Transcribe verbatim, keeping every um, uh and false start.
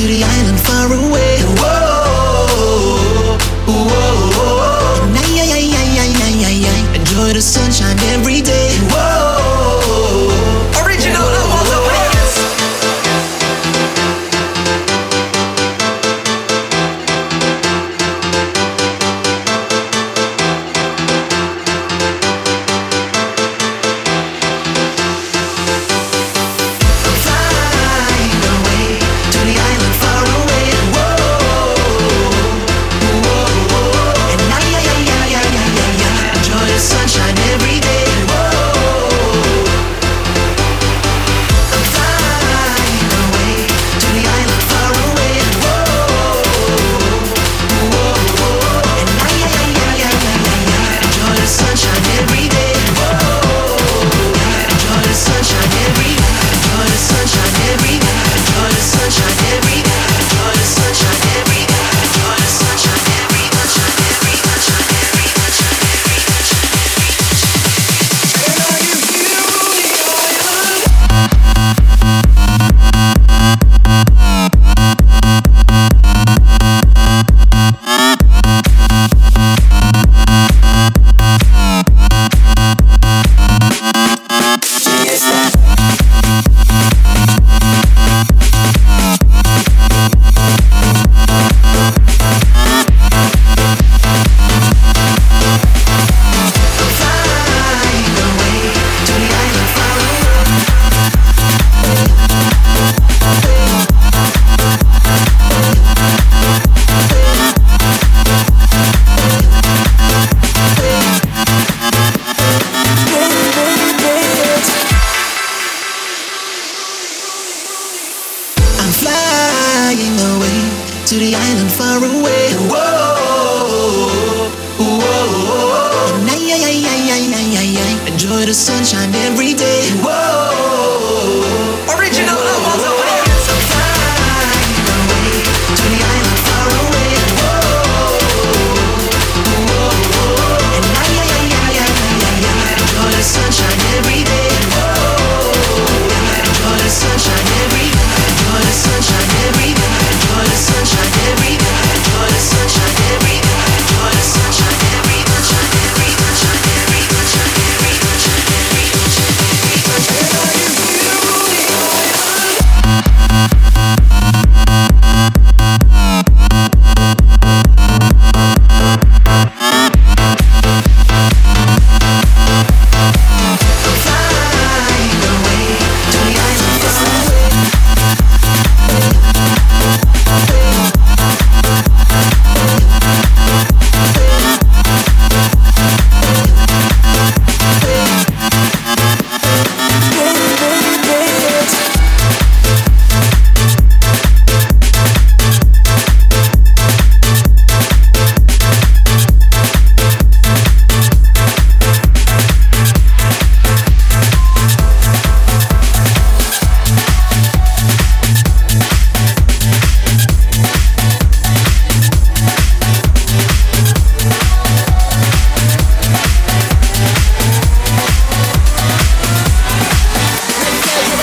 to the island far away. Whoa, whoa, and I, I, I, I, I, I, I enjoy the sunshine every day. Whoa, original love on the way. To the island far away. Whoa, whoa, and I, I, I, I, I, I, I enjoy the sunshine every day. Whoa.